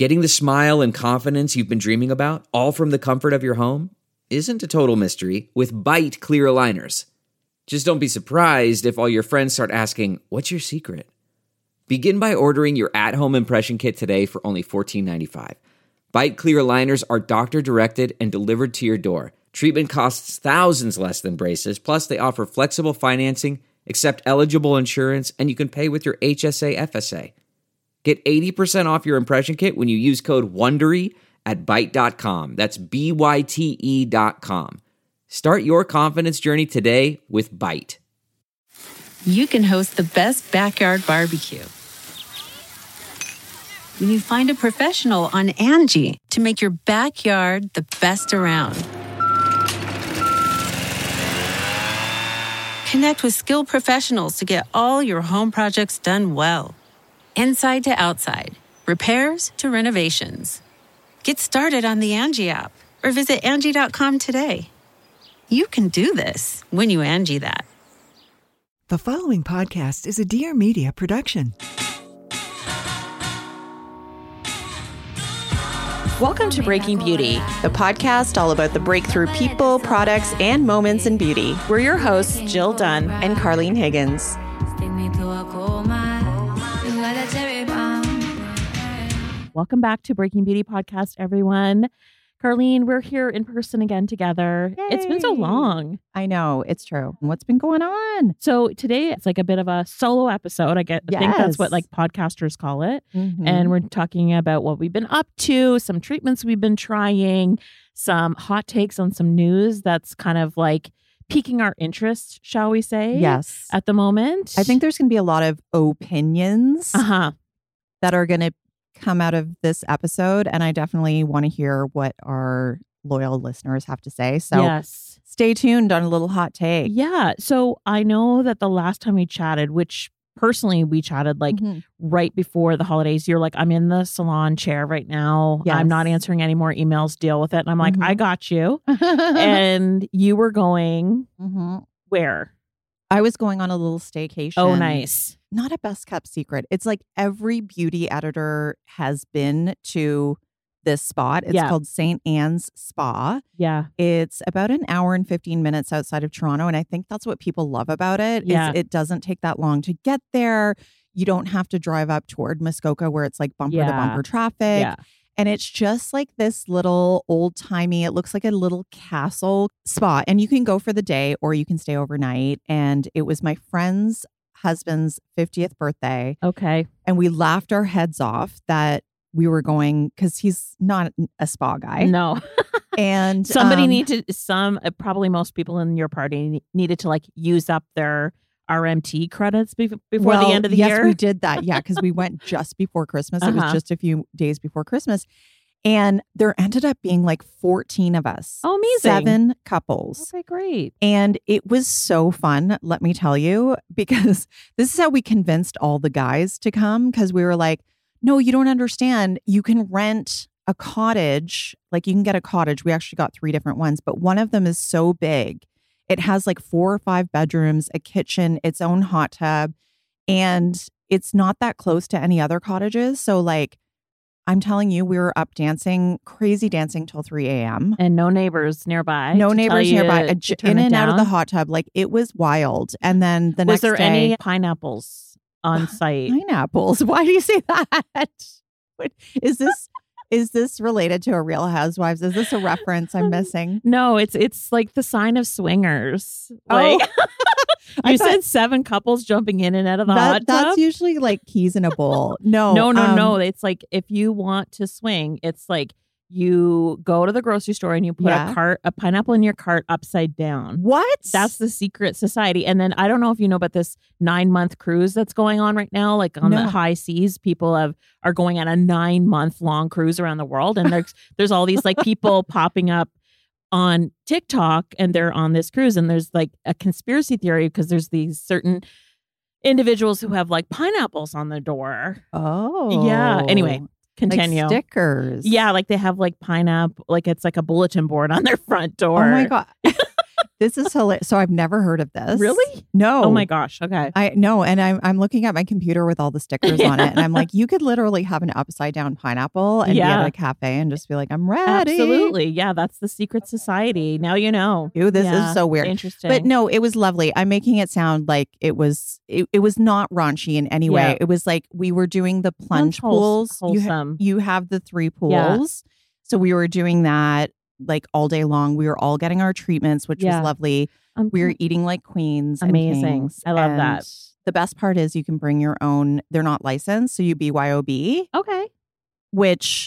Getting the smile and confidence you've been dreaming about, all from the comfort of your home, isn't a total mystery with Byte clear aligners. Just don't be surprised if all your friends start asking, "What's your secret?" Begin by ordering your at-home impression kit today for only $14.95. Byte clear aligners are doctor-directed and delivered to your door. Treatment costs thousands less than braces, plus they offer flexible financing, accept eligible insurance, and you can pay with your HSA FSA. Get 80% off your impression kit when you use code WONDERY at Byte.com. That's BYTE.com. Start your confidence journey today with Byte. You can host the best backyard barbecue when you find a professional on Angie to make your backyard the best around. Connect with skilled professionals to get all your home projects done well. Inside to outside, repairs to renovations. Get started on the Angie app or visit Angie.com today. You can do this when you Angie that. The following podcast is a Dear Media production. Welcome to Breaking Beauty, the podcast all about the breakthrough people, products, and moments in beauty. We're your hosts, Jill Dunn and Carlene Higgins. Welcome back to Breaking Beauty Podcast, everyone. Carlene, we're here in person again together. Yay. It's been so long. I know, it's true. What's been going on? So today it's like a bit of a solo episode. I think that's what like podcasters call it. Mm-hmm. And we're talking about what we've been up to, some treatments we've been trying, some hot takes on some news that's kind of like piquing our interest, shall we say? Yes. At the moment. I think there's going to be a lot of opinions that are going to come out of this episode. And I definitely want to hear what our loyal listeners have to say. So yes. Stay tuned on a little hot take. Yeah. So I know that the last time we chatted, which personally we chatted like right before the holidays, you're like, I'm in the salon chair right now. Yes. I'm not answering any more emails. Deal with it. And I'm like, I got you. And you were going where? I was going on a little staycation. Oh, nice. Not a best kept secret. It's like every beauty editor has been to this spot. It's called St. Anne's Spa. Yeah. It's about an hour and 15 minutes outside of Toronto. And I think that's what people love about it. Yeah. Is it doesn't take that long to get there. You don't have to drive up toward Muskoka where it's like bumper to bumper traffic. Yeah. And it's just like this little old timey, it looks like a little castle spa. And you can go for the day or you can stay overnight. And it was my friend's husband's 50th birthday. Okay. And we laughed our heads off that we were going because he's not a spa guy. No. And somebody probably most people in your party needed to like use up their RMT credits before the end of the year. Yes, we did that. Yeah, because we went just before Christmas. It was just a few days before Christmas. And there ended up being like 14 of us. Oh, amazing. 7 couples. Okay, great. And it was so fun, let me tell you, because this is how we convinced all the guys to come. Because we were like, no, you don't understand. You can rent a cottage. Like you can get a cottage. We actually got 3 different ones, but one of them is so big. It has like 4 or 5 bedrooms, a kitchen, its own hot tub, and it's not that close to any other cottages. So like, I'm telling you, we were up dancing, crazy dancing till 3 a.m. And no neighbors nearby. No neighbors nearby. In and out of the down. hot tub. Like it was wild. And then the next day. Was there any pineapples on site? Pineapples? Why do you say that? Is this related to a Real Housewives? Is this a reference I'm missing? No, it's like the sign of swingers. Like you said 7 couples jumping in and out of the hot tub. That's usually like keys in a bowl. No. No. It's like if you want to swing, it's like you go to the grocery store and you put a pineapple in your cart upside down. What? That's the secret society. And then I don't know if you know about this 9-month cruise that's going on right now. Like on the high seas, people are going on a 9-month long cruise around the world. And there's all these like people popping up on TikTok and they're on this cruise. And there's like a conspiracy theory because there's these certain individuals who have like pineapples on the door. Oh. Yeah. Anyway. Continue. Like stickers. Yeah, like they have like pineapple, like it's like a bulletin board on their front door. Oh my God. This is hilarious. So I've never heard of this. Really? No. Oh my gosh. Okay. I know. And I'm looking at my computer with all the stickers on it. And I'm like, you could literally have an upside down pineapple and be at a cafe and just be like, I'm ready. Absolutely. Yeah. That's the secret society. Now you know. Ew, this is so weird. Interesting. But no, it was lovely. I'm making it sound like it was not raunchy in any way. It was like we were doing the plunge pools. Wholesome. You have the 3 pools. Yeah. So we were doing that like all day long. We were all getting our treatments, which was lovely. We were eating like queens. Amazing. And kings. I love that. The best part is you can bring your own. They're not licensed, so you BYOB. Okay. Which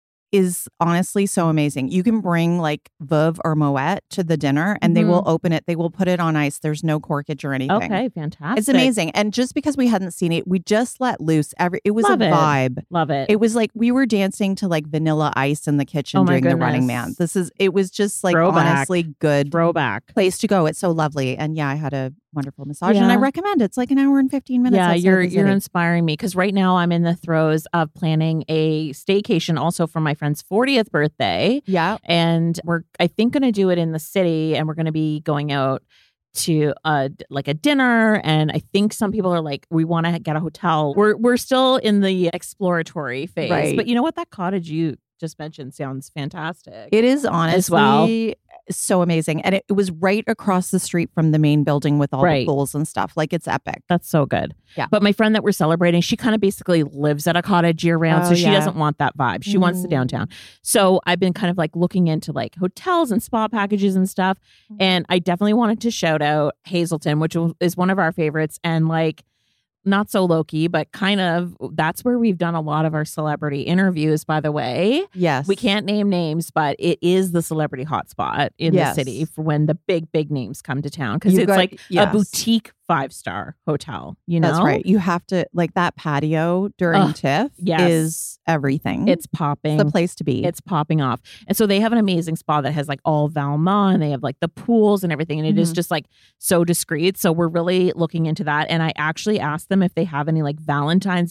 is honestly so amazing. You can bring like Veuve or Moet to the dinner and they will open it. They will put it on ice. There's no corkage or anything. Okay, fantastic. It's amazing. And just because we hadn't seen it, we just let loose. It was a vibe. Love it. It was like we were dancing to like Vanilla Ice in the kitchen during The Running Man. It was just like honestly good throwback place to go. It's so lovely. And yeah, I had a wonderful massage and I recommend it. It's like an hour and 15 minutes. Yeah, you're inspiring me because right now I'm in the throes of planning a staycation also for my friend's 40th birthday. Yeah. And we're, I think, going to do it in the city and we're going to be going out to like a dinner. And I think some people are like, we want to get a hotel. We're still in the exploratory phase. Right. But you know what? That cottage you just mentioned sounds fantastic. It is honestly so amazing. And it was right across the street from the main building with all the pools and stuff. Like it's epic. That's so good. Yeah. But my friend that we're celebrating, she kind of basically lives at a cottage year round. So she doesn't want that vibe. She wants the downtown. So I've been kind of like looking into like hotels and spa packages and stuff. And I definitely wanted to shout out Hazelton, which is one of our favorites. And like, not so low-key, but kind of that's where we've done a lot of our celebrity interviews, by the way. Yes. We can't name names, but it is the celebrity hotspot in the city for when the big names come to town. Because it's like a boutique 5-star hotel, you know? That's right. You have to, like that patio during TIFF is everything. It's popping. It's the place to be. It's popping off. And so they have an amazing spa that has like all Valmont and they have like the pools and everything. And it is just like so discreet. So we're really looking into that. And I actually asked them if they have any like Galentine's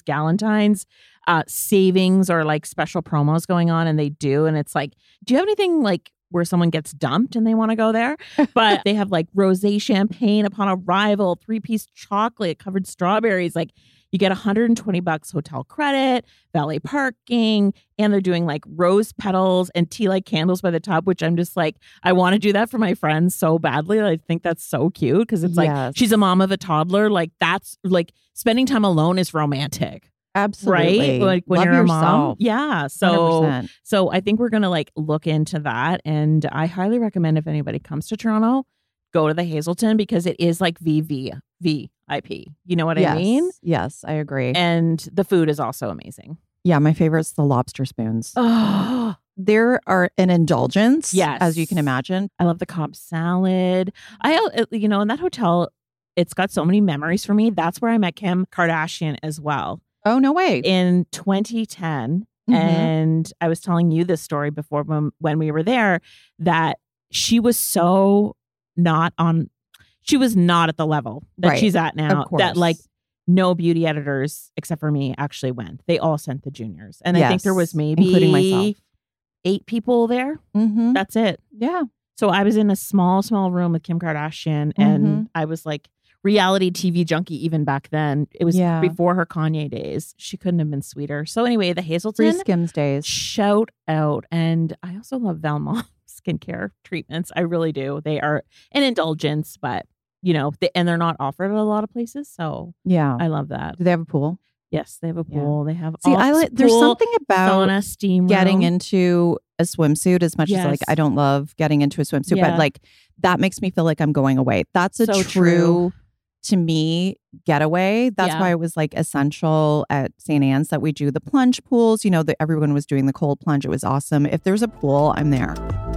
savings or like special promos going on. And they do. And it's like, do you have anything like where someone gets dumped and they want to go there? But they have like rosé champagne upon arrival, 3-piece chocolate covered strawberries. Like you get $120 hotel credit, valet parking, and they're doing like rose petals and tea light candles by the tub, which I'm just like, I want to do that for my friends so badly. I think that's so cute because it's like she's a mom of a toddler. Like that's like spending time alone is romantic. Absolutely. Right? Like when Love you're yourself. a mom. Yeah. So 100%. So I think we're going to like look into that. And I highly recommend if anybody comes to Toronto, go to the Hazelton because it is like VIP. You know what I mean? Yes, I agree. And the food is also amazing. Yeah, my favorite's the lobster spoons. Oh, there are an indulgence, yes, as you can imagine. I love the Cobb salad. In that hotel, it's got so many memories for me. That's where I met Kim Kardashian as well. Oh, no way. In 2010. And I was telling you this story before when we were there that she was so she was not at the level that she's at now. That like no beauty editors except for me actually went. They all sent the juniors. And I think there was maybe including myself 8 people there. That's it. Yeah. So I was in a small room with Kim Kardashian and I was like reality TV junkie even back then. It was before her Kanye days. She couldn't have been sweeter. So anyway, the Hazelton. Free Skims days. Shout out. And I also love Valmont skincare treatments. I really do. They are an indulgence, but you know, and they're not offered at a lot of places. So yeah, I love that. Do they have a pool? Yes, they have a pool. They have there's something about sauna, steam getting room. Into a swimsuit as much as like I don't love getting into a swimsuit, but like that makes me feel like I'm going away. That's a true to me getaway. That's why it was like essential at St. Anne's that we do the plunge pools. You know, that everyone was doing the cold plunge. It was awesome. If there's a pool, I'm there.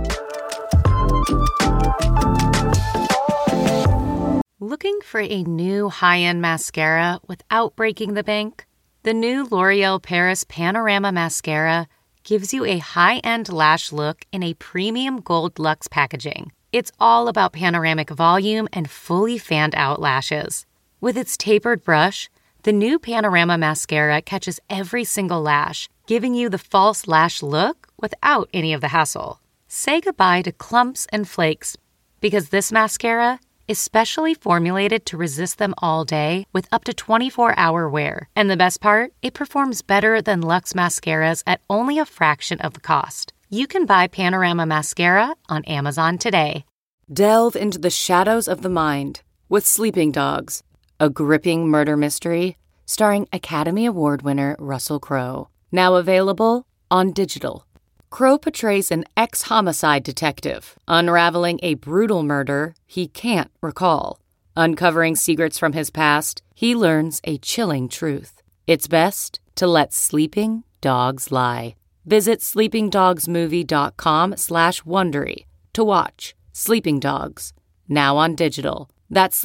Looking for a new high-end mascara without breaking the bank? The new L'Oreal Paris Panorama Mascara gives you a high-end lash look in a premium gold luxe packaging. It's all about panoramic volume and fully fanned-out lashes. With its tapered brush, the new Panorama Mascara catches every single lash, giving you the false lash look without any of the hassle. Say goodbye to clumps and flakes Because this mascara is specially formulated to resist them all day with up to 24-hour wear. And the best part? It performs better than Luxe mascaras at only a fraction of the cost. You can buy Panorama Mascara on Amazon today. Delve into the shadows of the mind with Sleeping Dogs, a gripping murder mystery starring Academy Award winner Russell Crowe. Now available on digital. Crowe portrays an ex-homicide detective unraveling a brutal murder he can't recall. Uncovering secrets from his past, he learns a chilling truth. It's best to let sleeping dogs lie. Visit sleepingdogsmovie.com/Wondery to watch Sleeping Dogs, now on digital. That's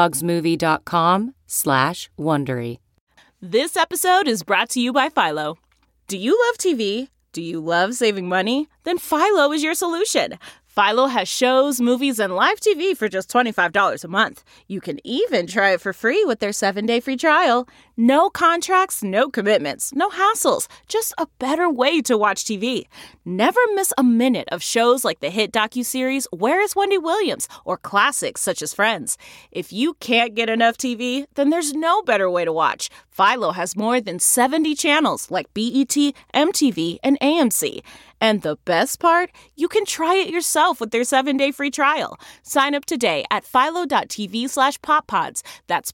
sleepingdogsmovie.com/Wondery. This episode is brought to you by Philo. Do you love TV? Do you love saving money? Then Philo is your solution. Philo has shows, movies, and live TV for just $25 a month. You can even try it for free with their 7-day free trial. No contracts, no commitments, no hassles. Just a better way to watch TV. Never miss a minute of shows like the hit docuseries Where is Wendy Williams? Or classics such as Friends. If you can't get enough TV, then there's no better way to watch. Philo has more than 70 channels like BET, MTV, and AMC. And the best part? You can try it yourself with their 7-day free trial. Sign up today at philo.tv/poppods. That's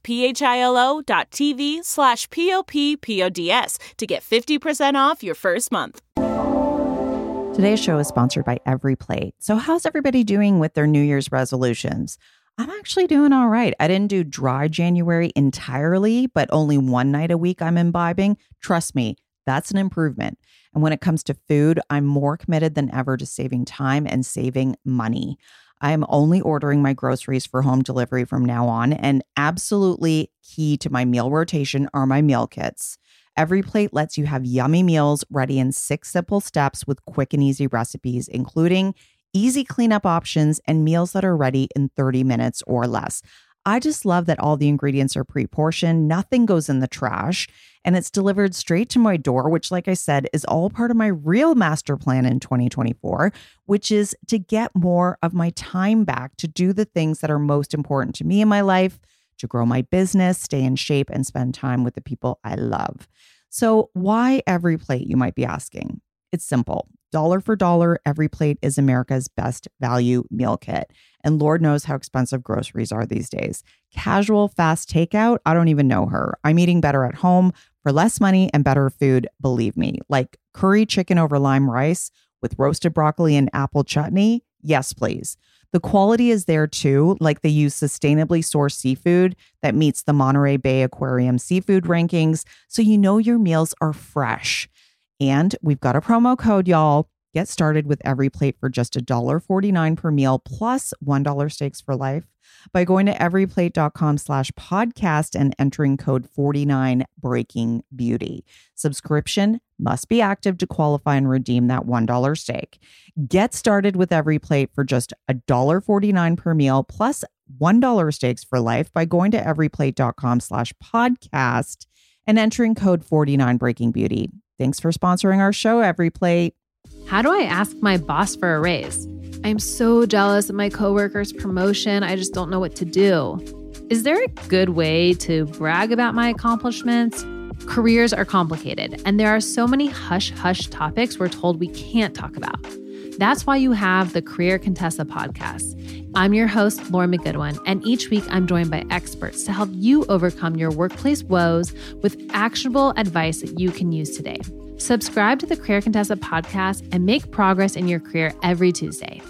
philo.tv/POPPODS to get 50% off your first month. Today's show is sponsored by Every Plate. So how's everybody doing with their New Year's resolutions? I'm actually doing all right. I didn't do dry January entirely, but only one night a week I'm imbibing. Trust me, that's an improvement. And when it comes to food, I'm more committed than ever to saving time and saving money. I'm only ordering my groceries for home delivery from now on, and absolutely key to my meal rotation are my meal kits. Every Plate lets you have yummy meals ready in 6 simple steps with quick and easy recipes, including easy cleanup options and meals that are ready in 30 minutes or less. I just love that all the ingredients are pre-portioned, nothing goes in the trash, and it's delivered straight to my door, which, like I said, is all part of my real master plan in 2024, which is to get more of my time back to do the things that are most important to me in my life, to grow my business, stay in shape, and spend time with the people I love. So why Every Plate, you might be asking? It's simple. Dollar for dollar, Every Plate is America's best value meal kit. And Lord knows how expensive groceries are these days. Casual, fast takeout, I don't even know her. I'm eating better at home for less money and better food, believe me. Like curry chicken over lime rice with roasted broccoli and apple chutney. Yes, please. The quality is there too, like they use sustainably sourced seafood that meets the Monterey Bay Aquarium seafood rankings, so you know your meals are fresh. And we've got a promo code, y'all. Get started with Every Plate for just $1.49 per meal plus $1 steaks for life by going to everyplate.com/podcast and entering code 49BreakingBeauty. Subscription must be active to qualify and redeem that $1 steak. Get started with Every Plate for just $1.49 per meal plus $1 steaks for life by going to everyplate.com/podcast and entering code 49BreakingBeauty. Thanks for sponsoring our show, Every Plate. How do I ask my boss for a raise? I'm so jealous of my coworker's promotion. I just don't know what to do. Is there a good way to brag about my accomplishments? Careers are complicated, and there are so many hush-hush topics we're told we can't talk about. That's why you have the Career Contessa podcast. I'm your host, Lauren McGoodwin, and each week I'm joined by experts to help you overcome your workplace woes with actionable advice that you can use today. Subscribe to the Career Contessa podcast and make progress in your career every Tuesday.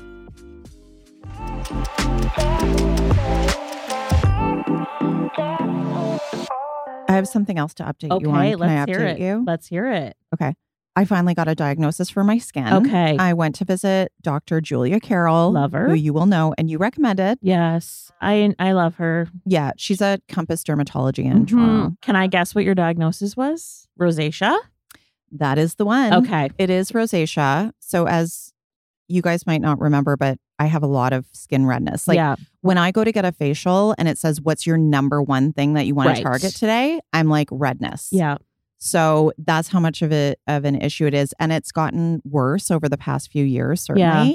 I have something else to update you on. Can I update you? Let's hear it. Okay. I finally got a diagnosis for my skin. Okay. I went to visit Dr. Julia Carroll. Love her. Who you will know and you recommended. Yes. I love her. Yeah. She's at Compass Dermatology in Toronto. Can I guess what your diagnosis was? Rosacea? That is the one. Okay. It is rosacea. So as you guys might not remember, but I have a lot of skin redness. Like when I go to get a facial and it says, what's your number one thing that you want to target today? I'm like redness. Yeah. So that's how much of an issue it is. And it's gotten worse over the past few years, certainly. Yeah.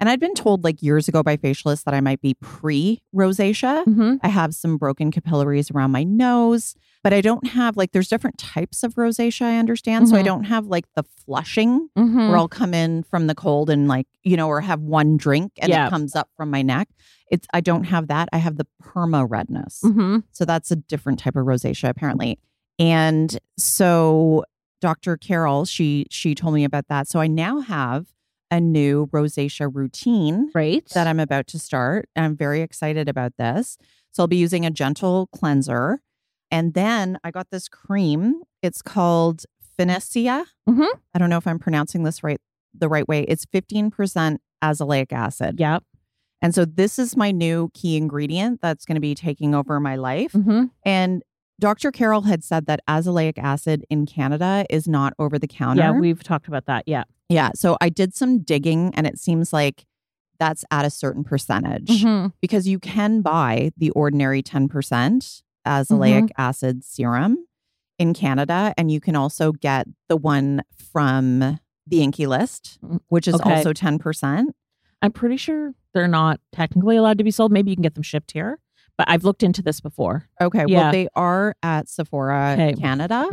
And I'd been told like years ago by facialists that I might be pre-rosacea. Mm-hmm. I have some broken capillaries around my nose, but I don't have like, there's different types of rosacea, I understand. So I don't have like the flushing where I'll come in from the cold and like, or have one drink and it comes up from my neck. I don't have that. I have the perma redness. So that's a different type of rosacea apparently. And so Dr. Carol, she told me about that. So I now have a new rosacea routine that I'm about to start. And I'm very excited about this. So I'll be using a gentle cleanser. And then I got this cream. It's called Finacea. I don't know if I'm pronouncing this the right way. It's 15% azelaic acid. Yep. And so this is my new key ingredient that's going to be taking over my life. And Dr. Carol had said that azelaic acid in Canada is not over the counter. Yeah, we've talked about that. Yeah. Yeah. So I did some digging and it seems like that's at a certain percentage because you can buy the ordinary 10% azelaic acid serum in Canada. And you can also get the one from the Inky List, which is also 10%. I'm pretty sure they're not technically allowed to be sold. Maybe you can get them shipped here. But I've looked into this before. Okay. Yeah. Well, they are at Sephora Canada.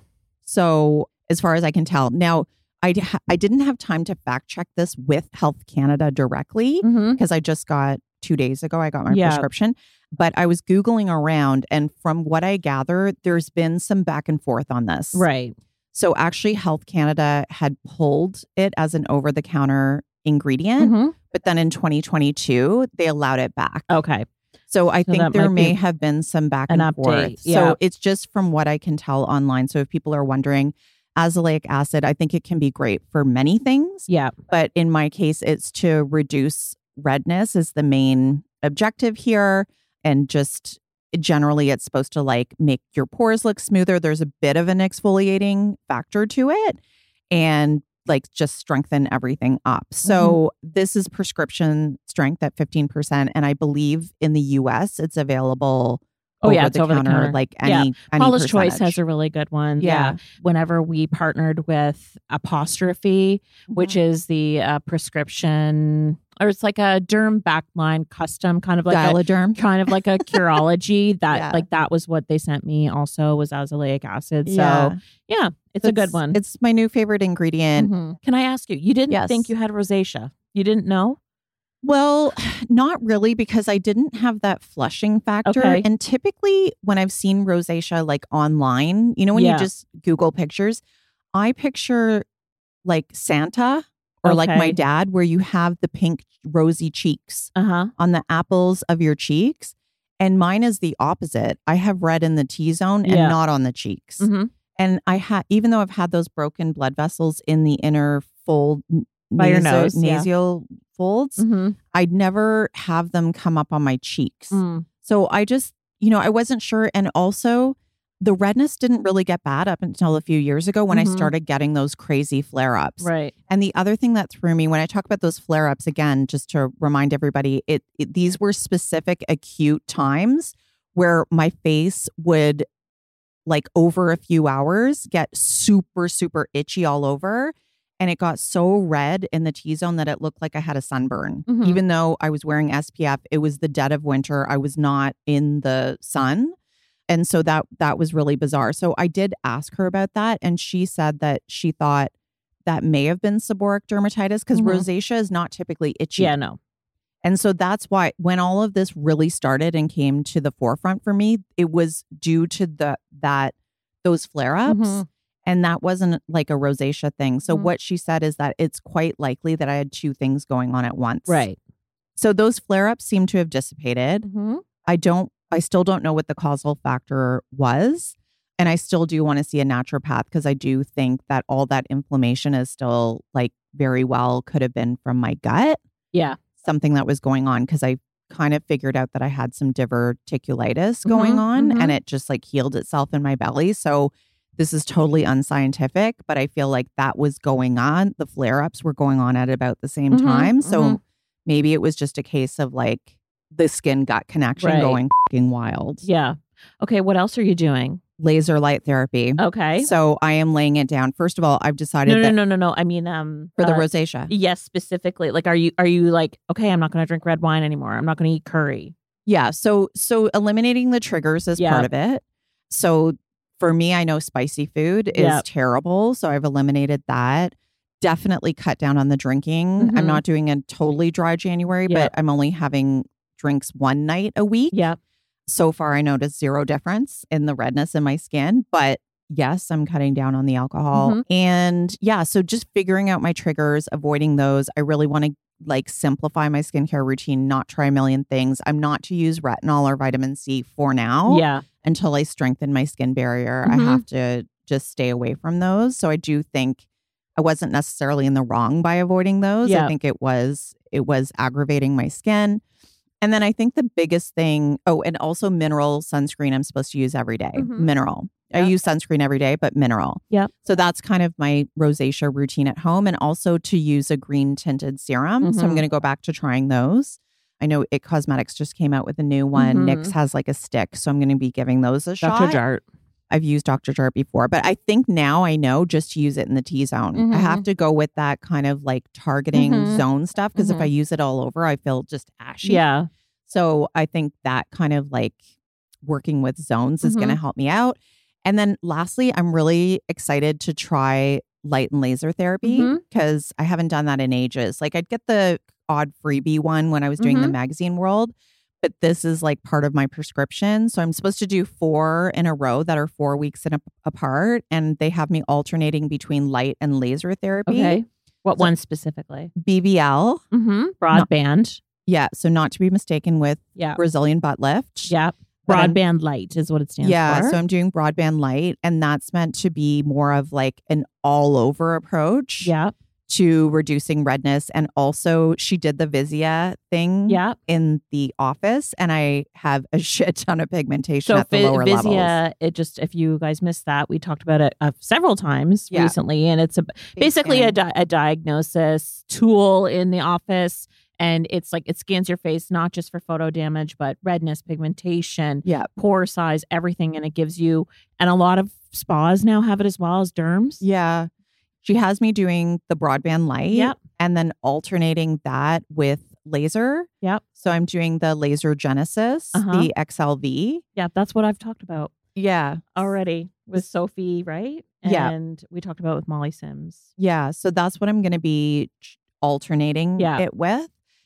So as far as I can tell. Now, I didn't have time to fact check this with Health Canada directly because I just got 2 days ago, I got my prescription. But I was Googling around and from what I gather, there's been some back and forth on this. Right. So actually Health Canada had pulled it as an over-the-counter ingredient. But then in 2022, they allowed it back. Okay. So I think there may have been some back and forth. So it's just from what I can tell online. So if people are wondering, azelaic acid, I think it can be great for many things. Yeah. But in my case, it's to reduce redness is the main objective here. And just generally, it's supposed to like make your pores look smoother. There's a bit of an exfoliating factor to it. And like just strengthen everything up. So this is prescription strength at 15%. And I believe in the US, it's available it's over the counter. Like any Paula's percentage. Choice has a really good one. Yeah. Whenever we partnered with Apostrophe, which is the prescription, or it's like a derm backline custom kind of like Dialoderm. Kind of like a Curology that like that was what they sent me also was azelaic acid. So it's a good one. It's my new favorite ingredient. Can I ask you, you didn't think you had rosacea? You didn't know? Well, not really because I didn't have that flushing factor. Okay. And typically when I've seen rosacea like online, when you just Google pictures, I picture like Santa or like my dad where you have the pink rosy cheeks on the apples of your cheeks. And mine is the opposite. I have red in the T-zone and not on the cheeks. And even though I've had those broken blood vessels in the inner fold, by your nose, nasal folds, I'd never have them come up on my cheeks. So I just, I wasn't sure. And also the redness didn't really get bad up until a few years ago when I started getting those crazy flare-ups. Right. And the other thing that threw me, when I talk about those flare-ups, again, just to remind everybody, these were specific acute times where my face would, like over a few hours, get super, super itchy all over. And it got so red in the T-zone that it looked like I had a sunburn. Even though I was wearing SPF, it was the dead of winter. I was not in the sun. And so that was really bizarre. So I did ask her about that. And she said that she thought that may have been seborrheic dermatitis because rosacea is not typically itchy. Yeah, no. And so that's why when all of this really started and came to the forefront for me, it was due to those flare-ups. And that wasn't like a rosacea thing. So what she said is that it's quite likely that I had two things going on at once. Right. So those flare-ups seem to have dissipated. I still don't know what the causal factor was. And I still do want to see a naturopath because I do think that all that inflammation is still like very well could have been from my gut. Yeah. Something that was going on because I kind of figured out that I had some diverticulitis going on and it just like healed itself in my belly. So this is totally unscientific, but I feel like that was going on. The flare-ups were going on at about the same time. So maybe it was just a case of like the skin gut connection going fucking wild. Yeah. Okay. What else are you doing? laser light therapy. Okay. So I am laying it down. First of all, I've decided No. I mean, for the rosacea. Yes, specifically. Like, are you like, okay, I'm not going to drink red wine anymore. I'm not going to eat curry. Yeah. So eliminating the triggers is part of it. So for me, I know spicy food is terrible. So I've eliminated that. Definitely cut down on the drinking. I'm not doing a totally dry January, but I'm only having drinks one night a week. Yeah. So far, I noticed zero difference in the redness in my skin. But yes, I'm cutting down on the alcohol. And so just figuring out my triggers, avoiding those. I really want to like simplify my skincare routine, not try a million things. I'm not to use retinol or vitamin C for now. Yeah. Until I strengthen my skin barrier. I have to just stay away from those. So I do think I wasn't necessarily in the wrong by avoiding those. Yeah. I think it was aggravating my skin. And then I think the biggest thing, and also mineral sunscreen I'm supposed to use every day. Mineral. I use sunscreen every day, but mineral. Yeah. So that's kind of my rosacea routine at home, and also to use a green tinted serum. So I'm going to go back to trying those. I know It Cosmetics just came out with a new one. NYX has like a stick. So I'm going to be giving those a shot. Dr. Jart. I've used Dr. Jart before, but I think now I know just to use it in the T-zone. I have to go with that kind of like targeting zone stuff, because if I use it all over, I feel just ashy. Yeah. So I think that kind of like working with zones is going to help me out. And then lastly, I'm really excited to try light and laser therapy, because I haven't done that in ages. Like I'd get the odd freebie one when I was doing the magazine world, but this is like part of my prescription. So I'm supposed to do 4 in a row that are 4 weeks apart. And they have me alternating between light and laser therapy. Okay. What one specifically? BBL. Broadband. So not to be mistaken with Brazilian butt lift. Yeah. Broadband light is what it stands for. So I'm doing broadband light, and that's meant to be more of like an all over approach to reducing redness. And also she did the Vizia thing in the office, and I have a shit ton of pigmentation at the lower Vizia, levels. If you guys missed that, we talked about it several times recently, and it's basically a diagnosis tool in the office. And it's like it scans your face, not just for photo damage, but redness, pigmentation, pore size, everything. And it gives you, and a lot of spas now have it as well as derms. Yeah. She has me doing the broadband light and then alternating that with laser. Yep. So I'm doing the Laser Genesis, the XLV. Yeah, that's what I've talked about. Yeah. Already with Sophie, right? And we talked about with Molly Sims. Yeah. So that's what I'm going to be alternating it with.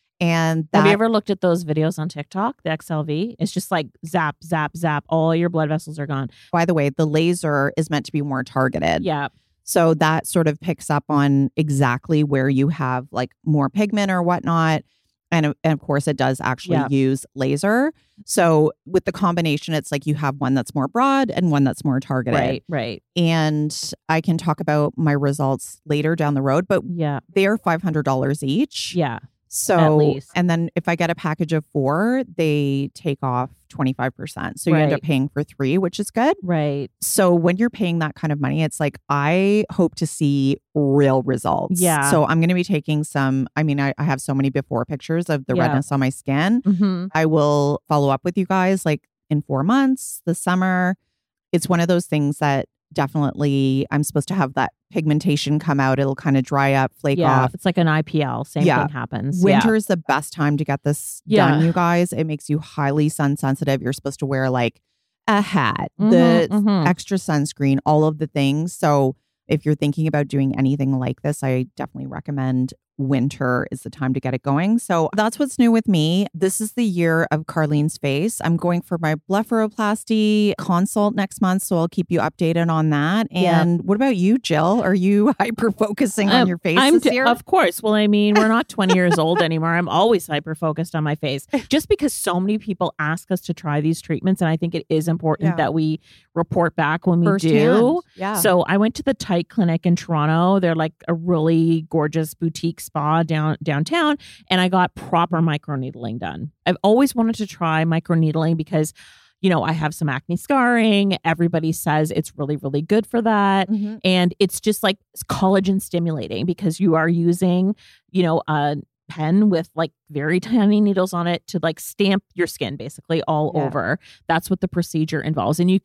And have you ever looked at those videos on TikTok, the XLV? It's just like zap, zap, zap. All your blood vessels are gone. By the way, the laser is meant to be more targeted. Yeah. So that sort of picks up on exactly where you have like more pigment or whatnot. And of course, it does actually use laser. So with the combination, it's like you have one that's more broad and one that's more targeted. Right. And I can talk about my results later down the road, but they are $500 each. Yeah. So, at least. And then if I get a package of 4, they take off 25%. So you end up paying for 3, which is good. Right. So when you're paying that kind of money, it's like, I hope to see real results. Yeah. So I'm going to be taking some, I have so many before pictures of the redness on my skin. I will follow up with you guys like in 4 months, this summer. It's one of those things that definitely I'm supposed to have that pigmentation come out. It'll kind of dry up, flake off. It's like an IPL. Same thing happens. Winter is the best time to get this done, you guys. It makes you highly sun sensitive. You're supposed to wear like a hat, the extra sunscreen, all of the things. So if you're thinking about doing anything like this, I definitely recommend winter is the time to get it going. So that's what's new with me. This is the year of Carlene's face. I'm going for my blepharoplasty consult next month, so I'll keep you updated on that. And what about you, Jill? Are you hyper focusing on your face this year? Of course. Well, I mean, we're not 20 years old anymore. I'm always hyper focused on my face, just because so many people ask us to try these treatments, and I think it is important that we report back when we do. Yeah. So I went to the Tyke Clinic in Toronto. They're like a really gorgeous boutique spa downtown, and I got proper microneedling done. I've always wanted to try microneedling because, you know, I have some acne scarring. Everybody says it's really, really good for that. And it's just like collagen stimulating because you are using, you know, a pen with like very tiny needles on it to like stamp your skin basically all over. That's what the procedure involves. And you can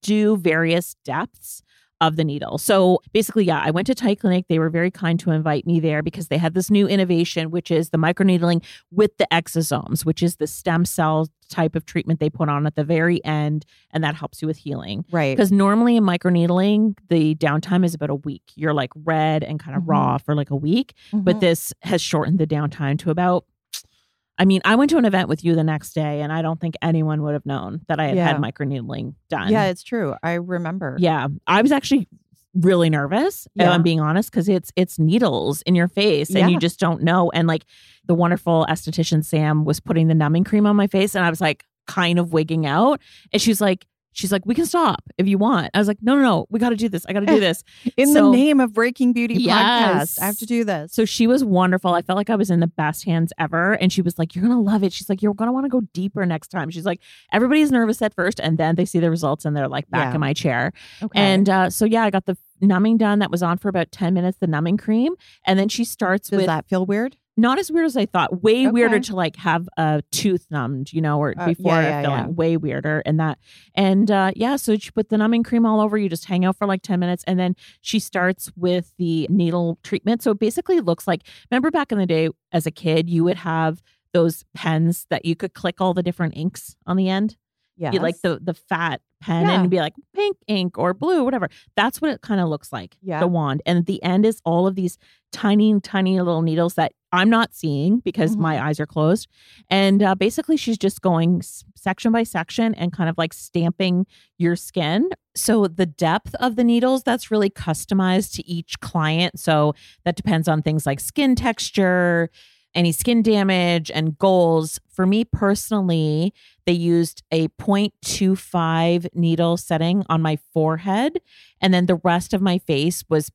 do various depths of the needle. So basically, I went to Tight Clinic. They were very kind to invite me there because they had this new innovation, which is the microneedling with the exosomes, which is the stem cell type of treatment they put on at the very end. And that helps you with healing. Right. Because normally in microneedling, the downtime is about a week. You're like red and kind of raw for like a week. But this has shortened the downtime to about, I went to an event with you the next day, and I don't think anyone would have known that I had microneedling done. Yeah, it's true. I remember. Yeah. I was actually really nervous, if I'm being honest, because it's needles in your face and you just don't know. And like the wonderful esthetician, Sam, was putting the numbing cream on my face, and I was like kind of wigging out. And she's like, we can stop if you want. I was like, no, we got to do this. I got to do this. In the name of Breaking Beauty podcast, I have to do this. So she was wonderful. I felt like I was in the best hands ever. And she was like, you're going to love it. She's like, you're going to want to go deeper next time. She's like, everybody's nervous at first, and then they see the results and they're like back in my chair. Okay. And I got the numbing done. That was on for about 10 minutes, the numbing cream. And then she starts with... Does that feel weird? Not as weird as I thought. Way weirder to like have a tooth numbed, or before filling. Way weirder and that. And so she put the numbing cream all over. You just hang out for like 10 minutes. And then she starts with the needle treatment. So it basically looks like, remember back in the day as a kid, you would have those pens that you could click all the different inks on the end? Yeah. Like the fat pen and be like pink ink or blue, whatever. That's what it kind of looks like, the wand. And at the end is all of these tiny, tiny little needles that I'm not seeing because my eyes are closed. And basically she's just going section by section and kind of like stamping your skin. So the depth of the needles, that's really customized to each client. So that depends on things like skin texture, any skin damage, and goals. For me personally, they used a 0.25 needle setting on my forehead, and then the rest of my face was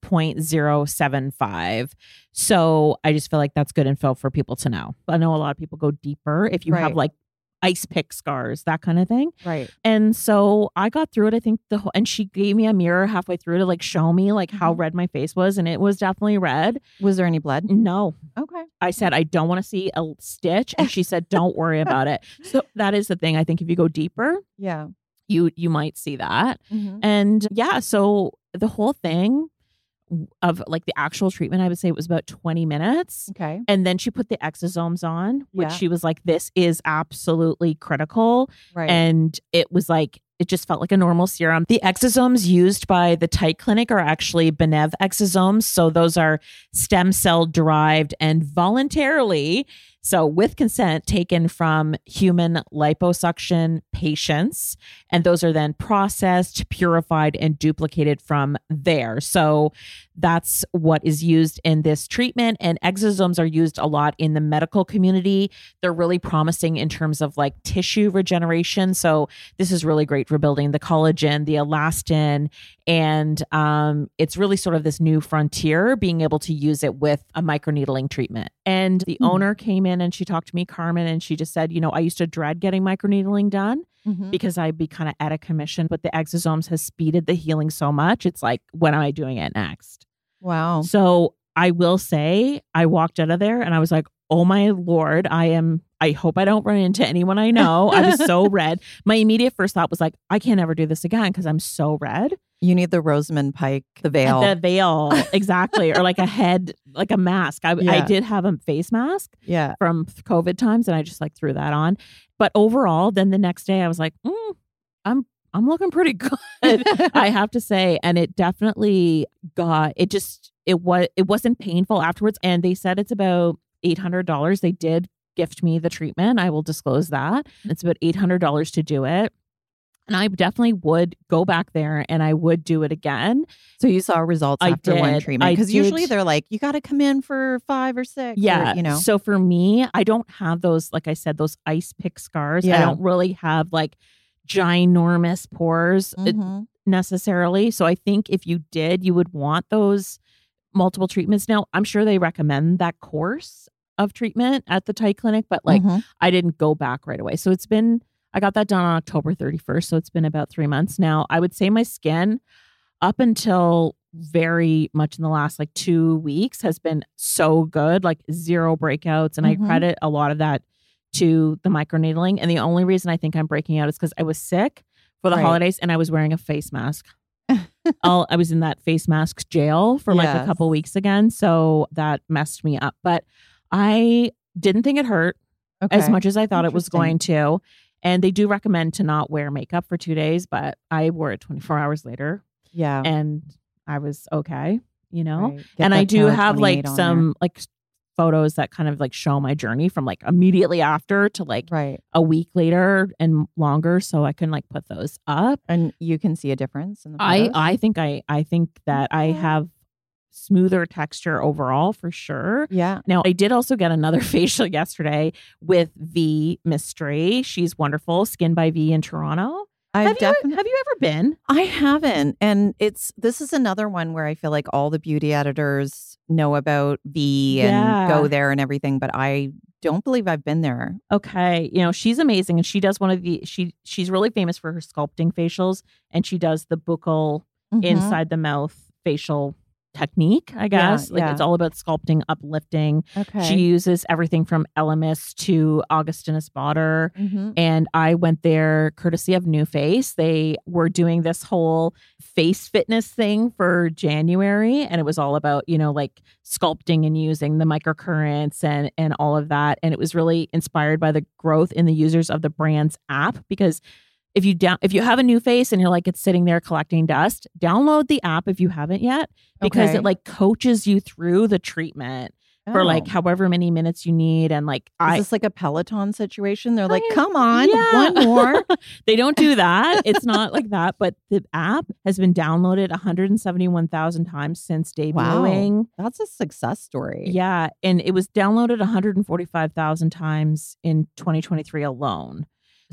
0.075. So I just feel like that's good info for people to know. I know a lot of people go deeper if you have like ice pick scars, that kind of thing. Right. And so I got through it. I think and she gave me a mirror halfway through to like show me like how red my face was. And it was definitely red. Was there any blood? No. Okay. I said, I don't want to see a stitch. And she said, don't worry about it. So that is the thing. I think if you go deeper, you might see that. And so the whole thing of like the actual treatment, I would say it was about 20 minutes. Okay. And then she put the exosomes on, which she was like, this is absolutely critical. Right. And it was like, it just felt like a normal serum. The exosomes used by the Tight Clinic are actually Benev exosomes. So those are stem cell derived and voluntarily, so with consent, taken from human liposuction patients. And those are then processed, purified, and duplicated from there. So that's what is used in this treatment. And exosomes are used a lot in the medical community. They're really promising in terms of like tissue regeneration. So this is really great for building the collagen, the elastin, and it's really sort of this new frontier, being able to use it with a microneedling treatment. And the owner came in and she talked to me, Carmen, and she just said, I used to dread getting microneedling done because I'd be kind of at a commission, but the exosomes has speeded the healing so much. It's like, when am I doing it next? Wow. So I will say I walked out of there and I was like, oh my Lord, I hope I don't run into anyone I know. I was so red. My immediate first thought was like, I can't ever do this again because I'm so red. You need the Rosamund Pike, the veil. The veil, exactly. Or like a head, like a mask. I did have a face mask from COVID times, and I just like threw that on. But overall, then the next day I was like, I'm looking pretty good, I have to say. And it definitely it wasn't painful afterwards. And they said it's about $800. They did gift me the treatment. I will disclose that. It's about $800 to do it. And I definitely would go back there and I would do it again. So you saw results after one treatment? Because usually they're like, you got to come in for 5 or 6. Yeah. Or, So for me, I don't have those, like I said, those ice pick scars. I don't really have like ginormous pores necessarily. So I think if you did, you would want those multiple treatments. Now, I'm sure they recommend that course of treatment at the Tight Clinic, but like I didn't go back right away. So I got that done on October 31st. So it's been about 3 months now. I would say my skin up until very much in the last like 2 weeks has been so good, like 0 breakouts. And I credit a lot of that to the microneedling. And the only reason I think I'm breaking out is because I was sick for the Right. holidays, and I was wearing a face mask. I was in that face mask jail for like a Yes. couple weeks again. So that messed me up. But I didn't think it hurt as Okay. much as I thought it was Interesting. going to. And they do recommend to not wear makeup for 2 days, but I wore it 24 hours later Yeah. and I was okay, you know? Right. Get And that I do Tower have 28 like on some like photos that kind of like show my journey from like immediately after to like there. Right. a week later and longer. So I can like put those up. And you can see a difference in the photos? I think that I have smoother texture overall for sure. Yeah. Now, I did also get another facial yesterday with V Mystery. She's wonderful. Skin by V in Toronto. Have you ever been? I haven't. And this is another one where I feel like all the beauty editors know about V and Yeah. go there and everything, but I don't believe I've been there. Okay. You know, she's amazing. And she does one of the, she's really famous for her sculpting facials. And she does the buccal Mhm. inside the mouth facial technique, I guess. Like yeah. it's all about sculpting, uplifting. Okay. She uses everything from Elemis to Augustinus Bader. Mhm. And I went there courtesy of New Face. They were doing this whole face fitness thing for January. And it was all about, you know, like sculpting and using the microcurrents and all of that. And it was really inspired by the growth in the users of the brand's app. Because if you have a New Face and you're like, it's sitting there collecting dust, download the app if you haven't yet, because Okay. it like coaches you through the treatment for like Oh. however many minutes you need. And like Is this like a Peloton situation? They're like, I- come on, Yeah. one more. They don't do that. It's not like that. But the app has been downloaded 171,000 times since debuting. That's a success story. Yeah. And it was downloaded 145,000 times in 2023 alone.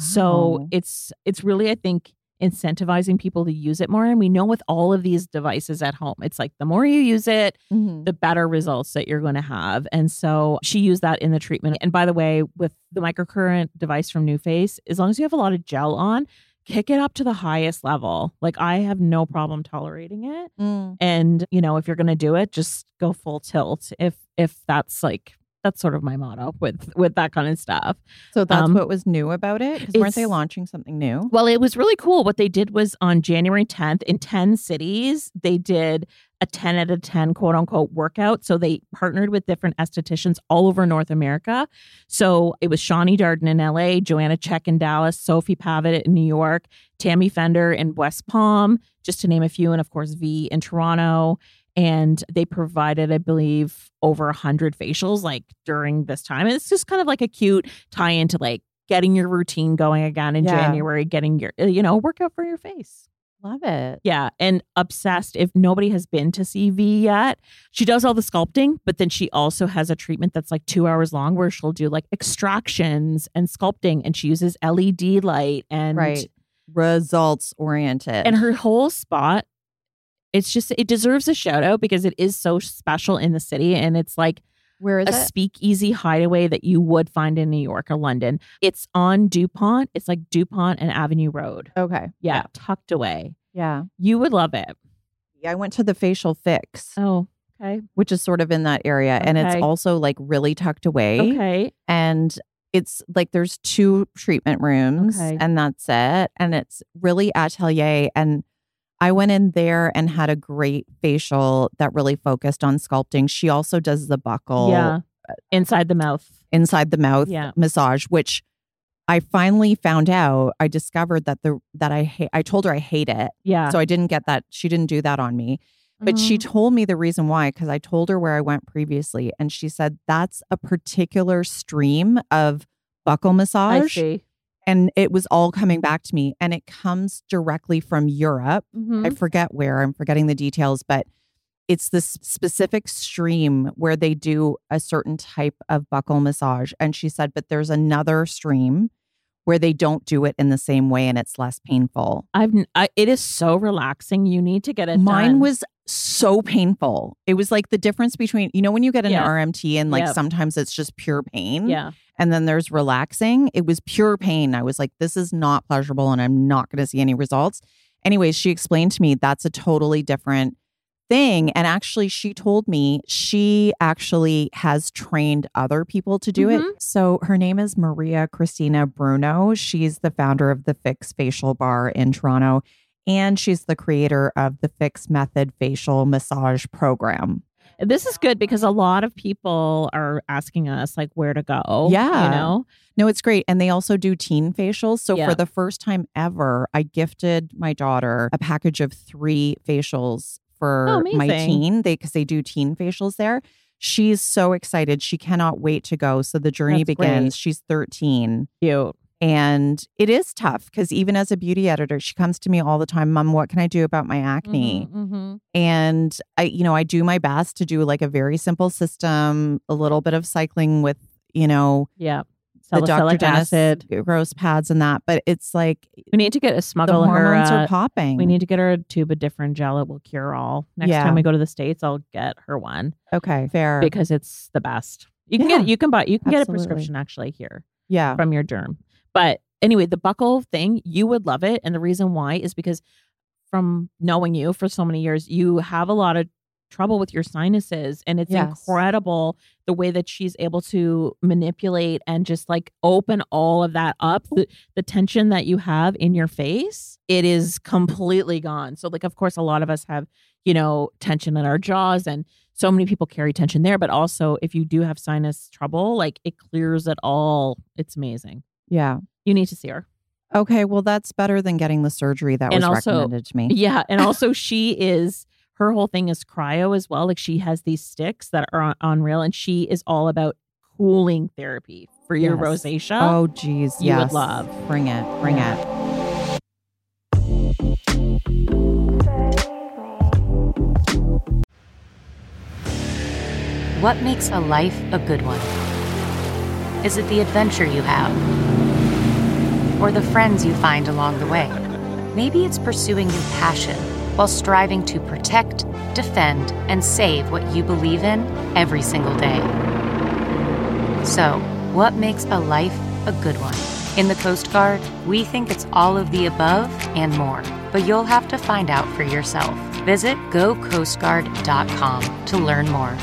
So Wow. it's really, I think, incentivizing people to use it more. And we know with all of these devices at home, it's like the more you use it, Mhm. the better results that you're going to have. And so she used that in the treatment. And by the way, with the microcurrent device from New Face, as long as you have a lot of gel on, kick it up to the highest level. Like I have no problem tolerating it. Mm. And, you know, if you're going to do it, just go full tilt. If that's sort of my motto with that kind of stuff. So that's Um, what was new about it? Because weren't they it's- launching something new? Well, it was really cool. What they did was on January 10th in 10 cities, they did a 10 out of 10 quote unquote workout. So they partnered with different estheticians all over North America. So it was Shawnee Darden in LA, Joanna Check in Dallas, Sophie Pavitt in New York, Tammy Fender in West Palm, just to name a few. And of course, V in Toronto. And they provided, I believe, over 100 facials like during this time. And it's just kind of like a cute tie into like getting your routine going again in Yeah. January, getting your, workout for your face. Love it. Yeah. And obsessed. If nobody has been to see V yet, she does all the sculpting, but then she also has a treatment that's like 2 hours long where she'll do like extractions and sculpting. And she uses LED light and Right. Results oriented. and her whole spot, it deserves a shout out because it is so special in the city. And it's like Where is a it? speakeasy hideaway that you would find in New York or London. It's on DuPont. It's like DuPont and Avenue Road. Okay. Yeah, tucked away. Yeah. You would love it. I went to the Facial Fix, Oh, okay. which is sort of in that area. And it's Okay. also like really tucked away. Okay. And it's like there's 2 treatment rooms Okay. and that's it. And it's really atelier. And I went in there and had a great facial that really focused on sculpting. She also does the buckle Yeah. Inside the mouth. inside the mouth Yeah. massage, which I finally found out. I discovered that I told her I hate it. Yeah. So I didn't get that. She didn't do that on me. But she told me the reason why, because I told her where I went previously. And she said that's a particular stream of buckle I massage. see. And it was all coming back to me. And it comes directly from Europe. Mhm. I forget where, I'm forgetting the details, but it's this specific stream where they do a certain type of buckle massage. And she said, but there's another stream where they don't do it in the same way and it's less painful. It is so relaxing. You need to get it Mine done. was so painful. It was like the difference between, when you get an Yeah. RMT and like Yep. sometimes it's just pure pain. Yeah. And then there's relaxing. It was pure pain. I was like, this is not pleasurable and I'm not going to see any results. Anyways, she explained to me that's a totally different thing. And actually, she told me she actually has trained other people to do it. So her name is Maria Christina Bruno. She's the founder of the Fix Facial Bar in Toronto, and she's the creator of the Fix Method Facial Massage Program. This is good because a lot of people are asking us like where to go. Yeah. You know? No, it's great. And they also do teen facials. So for the first time ever, I gifted my daughter a package of 3 facials for my teen, because they do teen facials there. She's so excited. She cannot wait to go. So the journey begins. Great. She's 13. Cute. And it is tough because even as a beauty editor, she comes to me all the time, Mom, what can I do about my acne? And I do my best to do like a very simple system, a little bit of cycling with, the Dr. Dennis Gross pads and that. But it's like, we need to get the hormones are popping. We need to get her a tube of different gel. It will cure all. Next time we go to the States, I'll get her one. Okay, fair. Because it's the best. You can get a prescription actually here. Yeah. From your derm. But anyway, the buckle thing, you would love it. And the reason why is because from knowing you for so many years, you have a lot of trouble with your sinuses. And it's incredible the way that she's able to manipulate and just like open all of that up. The tension that you have in your face, it is completely gone. So like, of course, a lot of us have, tension in our jaws, and so many people carry tension there. But also if you do have sinus trouble, like it clears it all. It's amazing. Yeah. You need to see her. Okay. Well, that's better than getting the surgery that was recommended to me. Yeah. And also her whole thing is cryo as well. Like she has these sticks that are unreal, and she is all about cooling therapy for your rosacea. Oh, geez. You would love. Bring it. Bring it. What makes a life a good one? Is it the adventure you have? Or the friends you find along the way? Maybe it's pursuing your passion while striving to protect, defend, and save what you believe in every single day. So, what makes a life a good one? In the Coast Guard, we think it's all of the above and more, but you'll have to find out for yourself. Visit gocoastguard.com to learn more.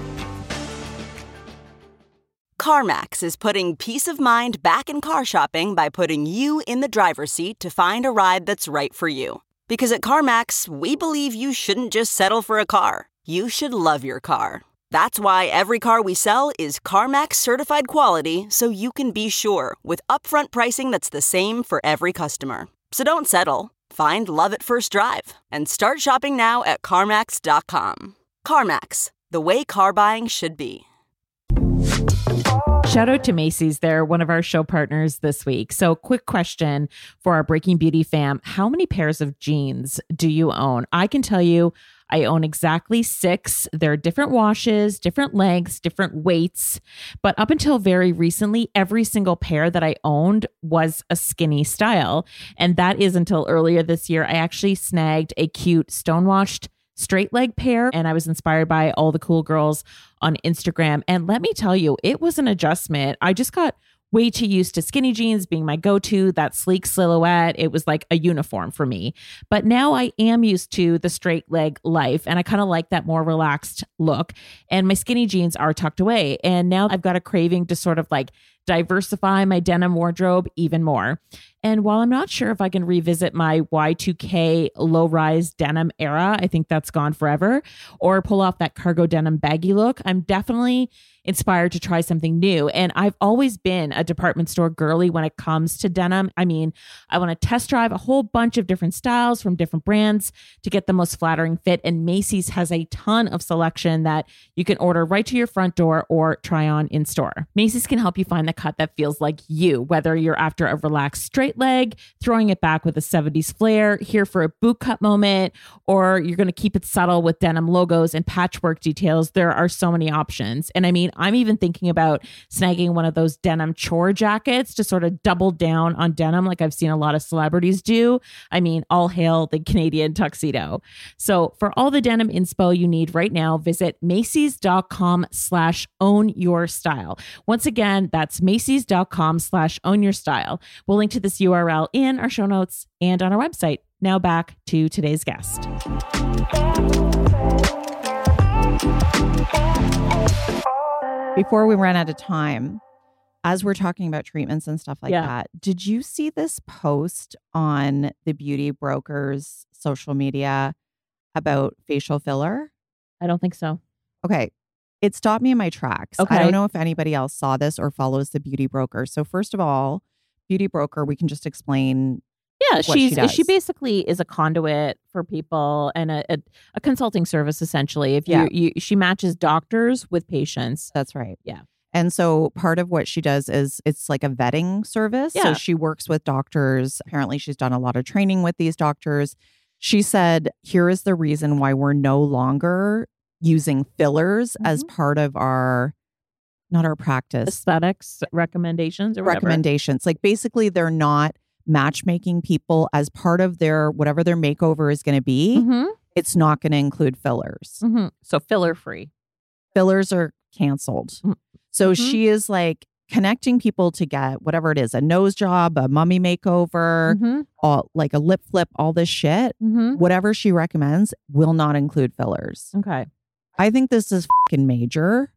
CarMax is putting peace of mind back in car shopping by putting you in the driver's seat to find a ride that's right for you. Because at CarMax, we believe you shouldn't just settle for a car. You should love your car. That's why every car we sell is CarMax certified quality, so you can be sure with upfront pricing that's the same for every customer. So don't settle. Find love at first drive and start shopping now at CarMax.com. CarMax, the way car buying should be. Shout out to Macy's. They're one of our show partners this week. So quick question for our Breaking Beauty fam. How many pairs of jeans do you own? I can tell you I own exactly 6. They're different washes, different lengths, different weights. But up until very recently, every single pair that I owned was a skinny style. And that is until earlier this year. I actually snagged a cute stonewashed straight leg pair, and I was inspired by all the cool girls on Instagram. And let me tell you, it was an adjustment. I just got way too used to skinny jeans being my go-to, that sleek silhouette. It was like a uniform for me. But now I am used to the straight leg life, and I kind of like that more relaxed look. And my skinny jeans are tucked away. And now I've got a craving to sort of like diversify my denim wardrobe even more. And while I'm not sure if I can revisit my Y2K low-rise denim era, I think that's gone forever, or pull off that cargo denim baggy look, I'm definitely inspired to try something new. And I've always been a department store girly when it comes to denim. I mean, I want to test drive a whole bunch of different styles from different brands to get the most flattering fit. And Macy's has a ton of selection that you can order right to your front door or try on in store. Macy's can help you find the cut that feels like you, whether you're after a relaxed straight leg, throwing it back with a 70s flair, here for a boot cut moment, or you're going to keep it subtle with denim logos and patchwork details. There are so many options. And I mean, I'm even thinking about snagging one of those denim chore jackets to sort of double down on denim like I've seen a lot of celebrities do. I mean, all hail the Canadian tuxedo. So for all the denim inspo you need right now, visit Macys.com/ownyourstyle. Once again, that's Macys.com/ownyourstyle. We'll link to this URL in our show notes and on our website, Now back to today's guest. Before we ran out of time, as we're talking about treatments and stuff like that, did you see this post on the Beauty Broker's social media about facial filler? I don't think so. Okay. It stopped me in my tracks. Okay. I don't know if anybody else saw this or follows the Beauty Broker. So first of all, Beauty Broker, we can just explain. Yeah, she basically is a conduit for people and a consulting service, essentially. If she matches doctors with patients. That's right. Yeah. And so part of what she does is it's like a vetting service. Yeah. So she works with doctors. Apparently she's done a lot of training with these doctors. She said, here is the reason why we're no longer using fillers as part of not our practice. Aesthetics recommendations or whatever. Recommendations. Like basically they're not matchmaking people as part of their whatever their makeover is going to be. It's not going to include fillers. So filler free. Fillers are canceled. So she is like connecting people to get whatever it is, a nose job, a mummy makeover, like a lip flip, all this shit. Whatever she recommends will not include fillers. Okay. I think this is fucking major.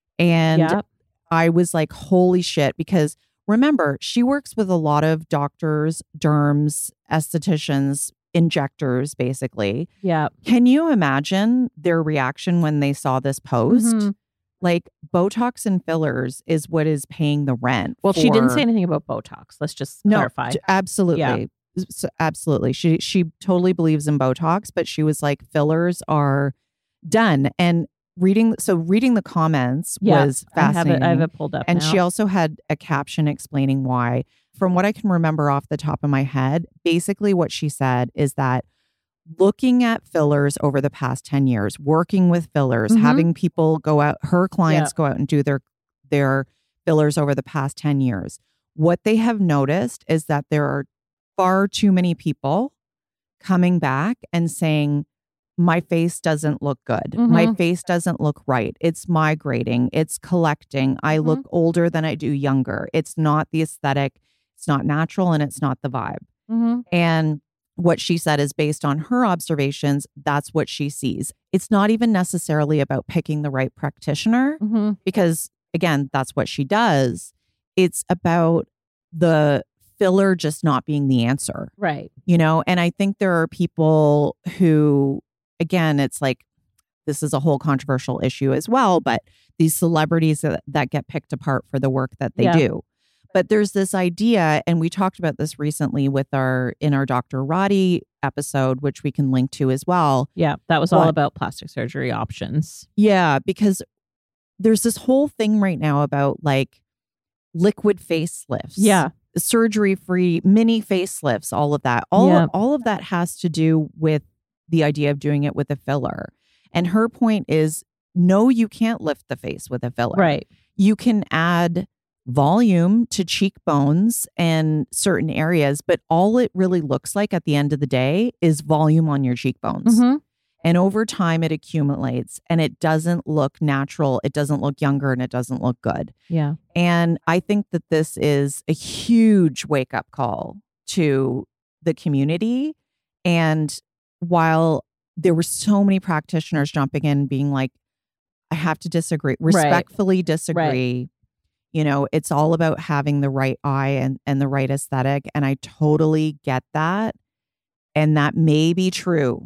And I was like, holy shit, because remember, she works with a lot of doctors, derms, estheticians, injectors, basically. Yeah. Can you imagine their reaction when they saw this post? Like Botox and fillers is what is paying the rent. Well, she didn't say anything about Botox. Let's just clarify. Absolutely. Yeah. Absolutely. She totally believes in Botox, but she was like, fillers are done. And reading the comments was fascinating. I have it pulled up and now. She also had a caption explaining why. From what I can remember off the top of my head, basically what she said is that looking at fillers over the past 10 years, working with fillers, having people go out, her clients go out and do their fillers over the past 10 years, what they have noticed is that there are far too many people coming back and saying, my face doesn't look good. My face doesn't look right. It's migrating. It's collecting. I look older than I do younger. It's not the aesthetic. It's not natural, and it's not the vibe. And what she said is based on her observations, that's what she sees. It's not even necessarily about picking the right practitioner because, again, that's what she does. It's about the filler just not being the answer. Right. You know, and I think there are people who, again, it's like, this is a whole controversial issue as well, but these celebrities that get picked apart for the work that they do. But there's this idea, and we talked about this recently in our Dr. Roddy episode, which we can link to as well. Yeah, that was all about plastic surgery options. Yeah, because there's this whole thing right now about like liquid facelifts. Yeah. Surgery-free mini facelifts, all of that. All of that has to do with the idea of doing it with a filler. And her point is, no, you can't lift the face with a filler. Right. You can add volume to cheekbones and certain areas, but all it really looks like at the end of the day is volume on your cheekbones. And over time it accumulates and it doesn't look natural. It doesn't look younger and it doesn't look good. Yeah. And I think that this is a huge wake-up call to the community. And while there were so many practitioners jumping in being like, I have to disagree, respectfully disagree. Right. You know, it's all about having the right eye and the right aesthetic. And I totally get that. And that may be true.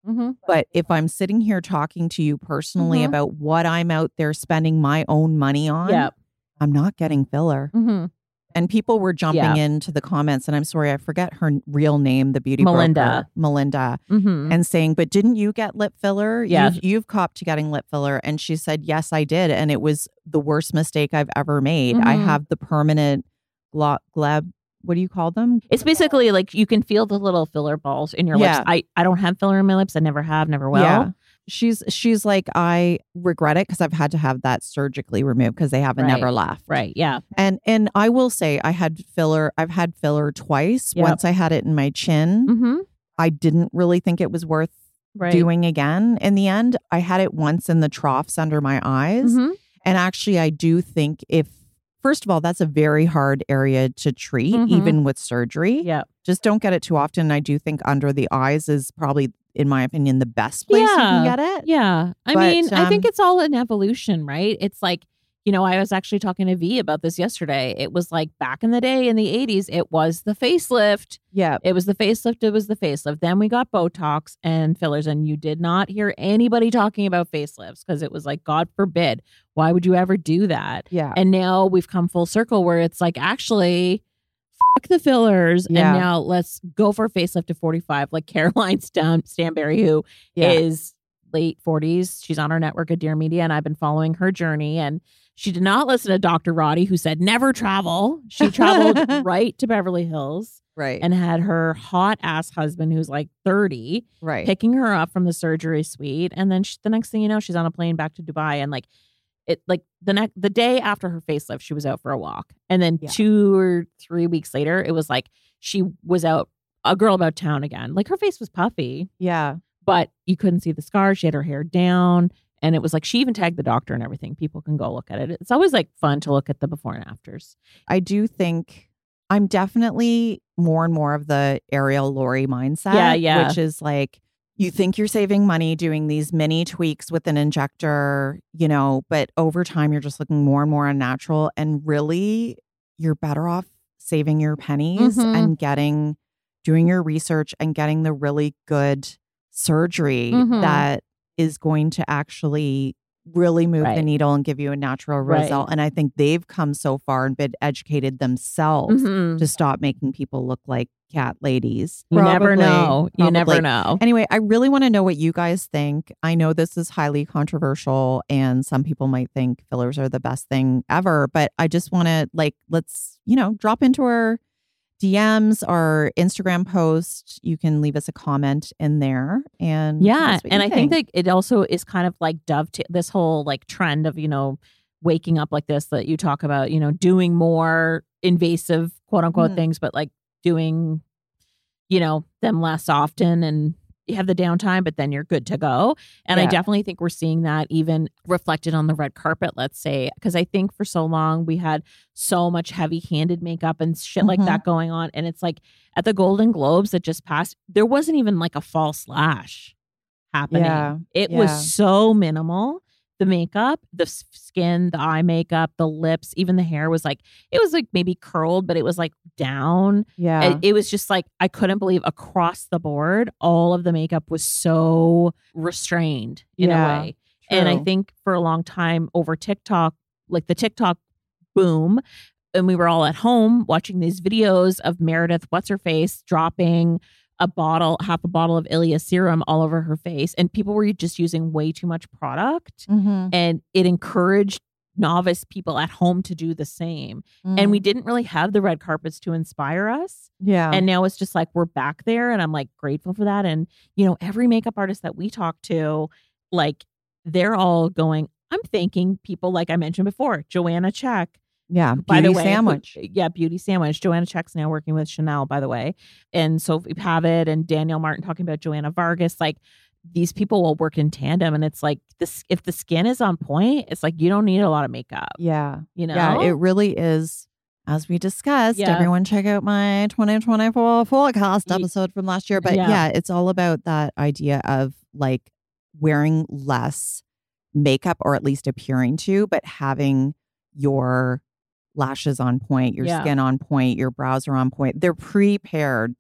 But if I'm sitting here talking to you personally about what I'm out there spending my own money on, I'm not getting filler. And people were jumping into the comments, and I'm sorry, I forget her real name, the beauty broker, Melinda, and saying, but didn't you get lip filler? Yeah. You've copped to getting lip filler. And she said, yes, I did. And it was the worst mistake I've ever made. I have the permanent glab. What do you call them? It's basically like you can feel the little filler balls in your lips. I don't have filler in my lips. I never have, never will. Yeah. She's like, I regret it because I've had to have that surgically removed because they haven't never left. Right. Yeah. And I will say I've had filler twice. Once I had it in my chin. I didn't really think it was worth doing again. In the end, I had it once in the troughs under my eyes. And actually, I do think if first of all, that's a very hard area to treat, even with surgery. Yeah. Just don't get it too often. I do think under the eyes is probably, in my opinion, the best place you can get it. Yeah. I think it's all an evolution, right? It's like, I was actually talking to V about this yesterday. It was like back in the day in the 80s, it was the facelift. Yeah. It was the facelift. Then we got Botox and fillers, and you did not hear anybody talking about facelifts because it was like, God forbid. Why would you ever do that? Yeah. And now we've come full circle where it's like, actually, fuck the fillers. Yeah. And now let's go for a facelift at 45. Like Caroline Stanberry, who is late 40s. She's on our network at Dear Media, and I've been following her journey. And she did not listen to Dr. Roddy, who said never travel. She traveled right to Beverly Hills. Right. And had her hot ass husband, who's like 30, right, picking her up from the surgery suite. And then the next thing you know, she's on a plane back to Dubai. And the day after her facelift, she was out for a walk. And then 2 or 3 weeks later, it was like she was out, a girl about town again. Like her face was puffy. Yeah. But you couldn't see the scar. She had her hair down. And it was like, she even tagged the doctor and everything. People can go look at it. It's always like fun to look at the before and afters. I do think I'm definitely more and more of the Ariel Laurie mindset. Yeah. Which is like, you think you're saving money doing these mini tweaks with an injector, but over time you're just looking more and more unnatural. And really, you're better off saving your pennies and doing your research and getting the really good surgery that is going to actually really move the needle and give you a natural result. And I think they've come so far and been educated themselves to stop making people look like cat ladies. You never know. You never know. Anyway, I really want to know what you guys think. I know this is highly controversial and some people might think fillers are the best thing ever, but I just want to let's, drop into our DMs, our Instagram post. You can leave us a comment in there. And and I think that it also is kind of like dovetail this whole like trend of, waking up like this that you talk about, doing more invasive quote unquote things, but like doing, them less often, and you have the downtime, but then you're good to go. And I definitely think we're seeing that even reflected on the red carpet, let's say, because I think for so long we had so much heavy-handed makeup and shit like that going on. And it's like at the Golden Globes that just passed, there wasn't even like a false lash happening. Yeah. It was so minimal. The makeup, the skin, the eye makeup, the lips, even the hair was like, it was like maybe curled, but it was like down. Yeah. It was just like, I couldn't believe across the board, all of the makeup was so restrained in a way. True. And I think for a long time over TikTok, like the TikTok boom, and we were all at home watching these videos of Meredith, what's-her-face, dropping half a bottle of Ilia serum all over her face. And people were just using way too much product. And it encouraged novice people at home to do the same. And we didn't really have the red carpets to inspire us. Yeah. And now it's just like, we're back there. And I'm like grateful for that. And, every makeup artist that we talk to, like they're all going, I'm thanking people like I mentioned before, Joanna Check. Yeah, by the way, Sandwich. Beauty Sandwich. Joanna Check's now working with Chanel, by the way. And Sophie Pavitt and Danielle Martin talking about Joanna Vargas. Like these people will work in tandem. And it's like if the skin is on point, it's like you don't need a lot of makeup. Yeah. Yeah, it really is. As we discussed, everyone check out my 2024 forecast episode from last year. But it's all about that idea of like wearing less makeup, or at least appearing to, but having your lashes on point, your skin on point, your brows are on point. They're prepared.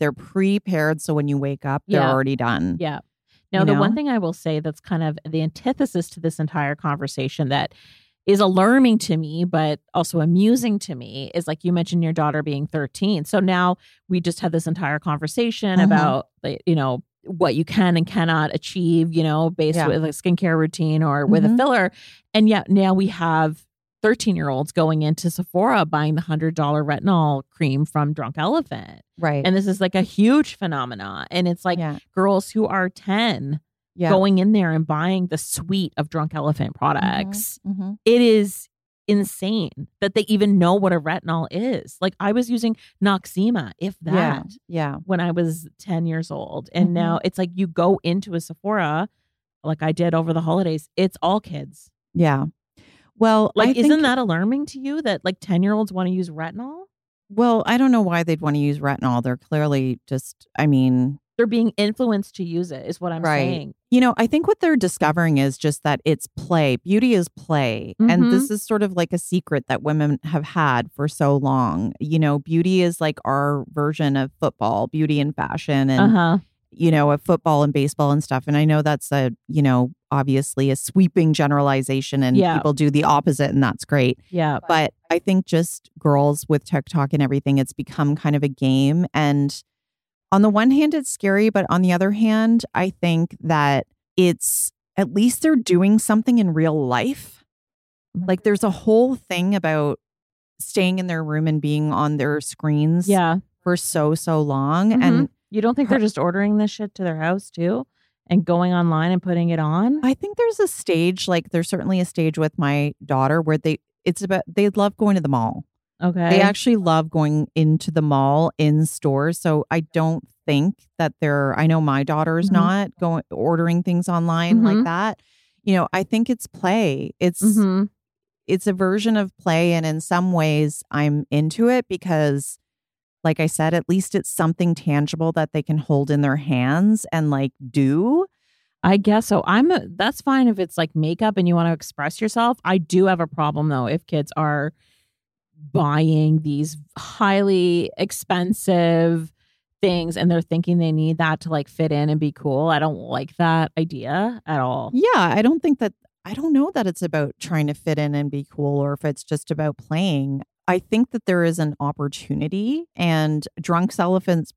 So when you wake up, they're already done. Yeah. Now, the one thing I will say that's kind of the antithesis to this entire conversation that is alarming to me, but also amusing to me is like you mentioned your daughter being 13. So now we just had this entire conversation about, what you can and cannot achieve, based with a skincare routine or with a filler. And yet now we have 13-year-olds going into Sephora buying the $100 retinol cream from Drunk Elephant. Right. And this is like a huge phenomenon. And it's like girls who are 10 going in there and buying the suite of Drunk Elephant products. It is insane that they even know what a retinol is. Like I was using Noxzema, if that, when I was 10 years old. And now it's like you go into a Sephora like I did over the holidays. It's all kids. Yeah. Well, Like, I isn't think, that alarming to you that like 10-year-olds want to use retinol? well, I don't know why they'd want to use retinol. They're clearly just, I mean, They're being influenced to use it, is what I'm saying. You know, I think what they're discovering is just that it's play. Beauty is play. And this is sort of like a secret that women have had for so long. You know, beauty is like our version of football, beauty and fashion and, you know, of football and baseball and stuff. And I know that's a, you know, obviously a sweeping generalization and people do the opposite and that's great. Yeah. But I think just girls with TikTok and everything, it's become kind of a game. And on the one hand, it's scary. But on the other hand, I think that it's at least they're doing something in real life. Like there's a whole thing about staying in their room and being on their screens for so long. And you don't think they're just ordering this shit to their house too? And going online and putting it on? I think there's a stage, like there's certainly a stage with my daughter where they love going to the mall. Okay. They actually love going into the mall in stores. So I don't think that I know my daughter's not ordering things online like that. You know, I think it's play. It's a version of play. And in some ways I'm into it because, like I said, at least it's something tangible that they can hold in their hands and like do. I guess so. That's fine if it's like makeup and you want to express yourself. I do have a problem though if kids are buying these highly expensive things and they're thinking they need that to like fit in and be cool. I don't like that idea at all. Yeah, I don't know that it's about trying to fit in and be cool or if it's just about playing. I think that there is an opportunity and Drunk Elephant's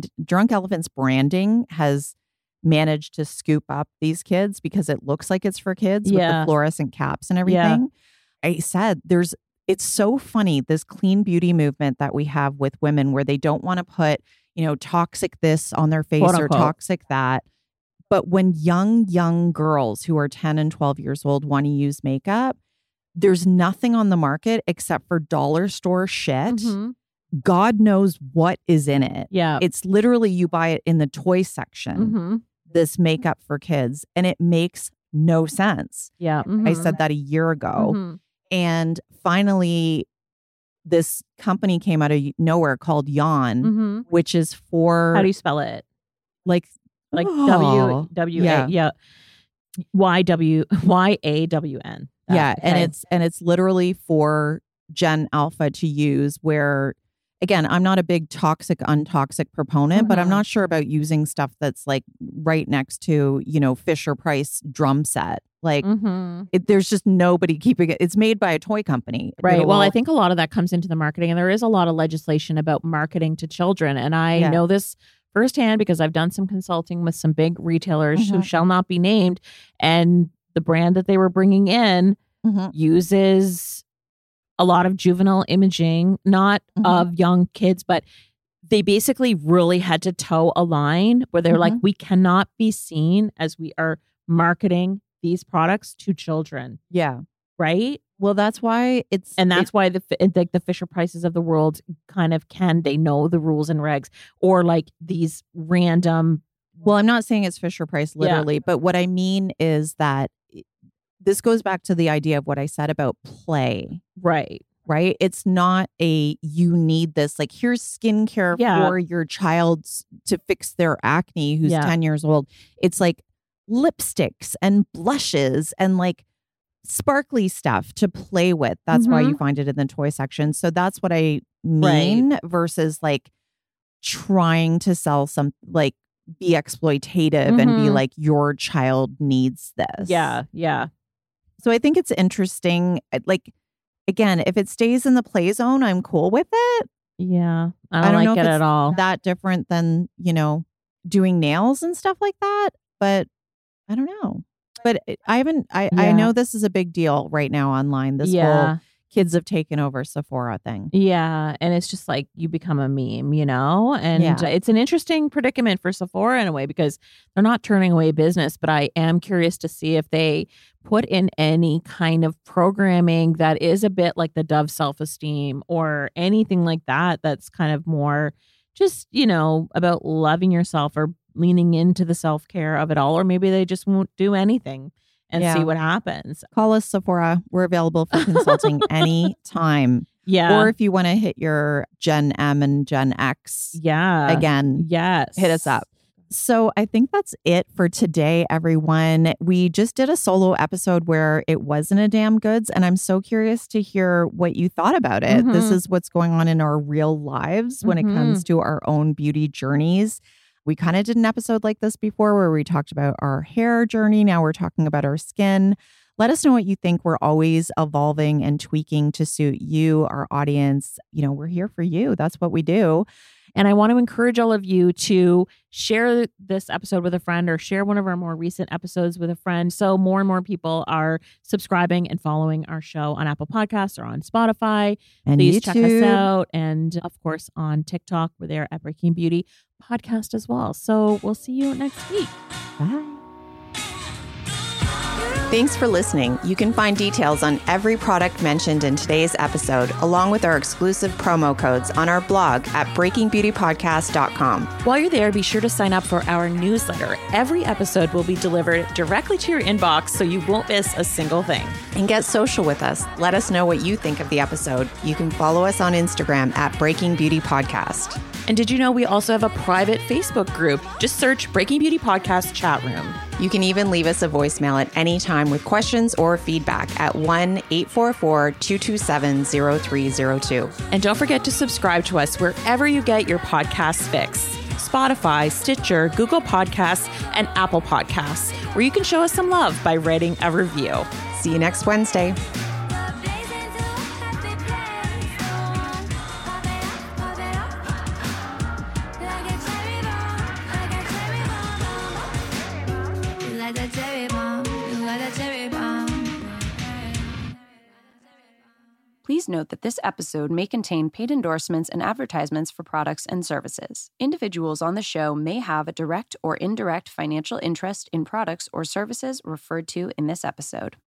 branding has managed to scoop up these kids because it looks like it's for kids with the fluorescent caps and everything. I said it's so funny, this clean beauty movement that we have with women where they don't want to put, you know, toxic this on their face or toxic that. But when young girls who are 10 and 12 years old want to use makeup, there's nothing on the market except for dollar store shit. God knows what is in it. Yeah. It's literally you buy it in the toy section, this makeup for kids, and it makes no sense. Yeah. I said that a year ago. And finally, this company came out of nowhere called Yawn, which is for... How do you spell it? Like W-W-A. Yeah. Y-A-W-N. Yeah. Okay. And it's literally for Gen Alpha to use where, again, I'm not a big toxic, untoxic proponent, but I'm not sure about using stuff that's like right next to, you know, Fisher Price drum set. Like there's just nobody keeping it. It's made by a toy company. Right. Well, I think a lot of that comes into the marketing and there is a lot of legislation about marketing to children. And I know this firsthand because I've done some consulting with some big retailers who shall not be named. And the brand that they were bringing in uses a lot of juvenile imaging, not of young kids, but they basically really had to toe a line where they're like, we cannot be seen as we are marketing these products to children. Yeah. Right. Well, that's why that's why the Fisher Prices of the world kind of they know the rules and regs or like these random. Well, I'm not saying it's Fisher Price literally, but what I mean is that this goes back to the idea of what I said about play. Right. Right. It's not you need this, like, here's skincare for your child to fix their acne who's 10 years old. It's like lipsticks and blushes and like sparkly stuff to play with. That's why you find it in the toy section. So that's what I mean versus like trying to sell some, like, be exploitative and be like, your child needs this. Yeah. Yeah. So I think it's interesting. Like, again, if it stays in the play zone, I'm cool with it. Yeah. I don't like it at all. That different than, you know, doing nails and stuff like that. But I don't know. But I know this is a big deal right now online. This whole kids have taken over Sephora thing. Yeah. And it's just like you become a meme, you know? And it's an interesting predicament for Sephora in a way because they're not turning away business. But I am curious to see if they put in any kind of programming that is a bit like the Dove self-esteem or anything like that. That's kind of more just, you know, about loving yourself or leaning into the self-care of it all. Or maybe they just won't do anything. and see what happens. Call us, Sephora. We're available for consulting anytime. Yeah. Or if you want to hit your Gen M and Gen X again, hit us up. So I think that's it for today, everyone. We just did a solo episode where it wasn't a damn goods, and I'm so curious to hear what you thought about it. This is what's going on in our real lives when it comes to our own beauty journeys. We kind of did an episode like this before where we talked about our hair journey. Now we're talking about our skin. Let us know what you think. We're always evolving and tweaking to suit you, our audience. You know, we're here for you. That's what we do. And I want to encourage all of you to share this episode with a friend or share one of our more recent episodes with a friend. So more and more people are subscribing and following our show on Apple Podcasts or on Spotify. And please YouTube. check us out. And of course, on TikTok, we're there at Breaking Beauty Podcast as well. So we'll see you next week. Bye. Thanks for listening. You can find details on every product mentioned in today's episode, along with our exclusive promo codes on our blog at breakingbeautypodcast.com. While you're there, be sure to sign up for our newsletter. Every episode will be delivered directly to your inbox, so you won't miss a single thing. And get social with us. Let us know what you think of the episode. You can follow us on Instagram at Breaking Beauty Podcast. And did you know we also have a private Facebook group? Just search Breaking Beauty Podcast Chat Room. You can even leave us a voicemail at any time with questions or feedback at 1-844-227-0302. And don't forget to subscribe to us wherever you get your podcasts fix. Spotify, Stitcher, Google Podcasts, and Apple Podcasts, where you can show us some love by writing a review. See you next Wednesday. Please note that this episode may contain paid endorsements and advertisements for products and services. Individuals on the show may have a direct or indirect financial interest in products or services referred to in this episode.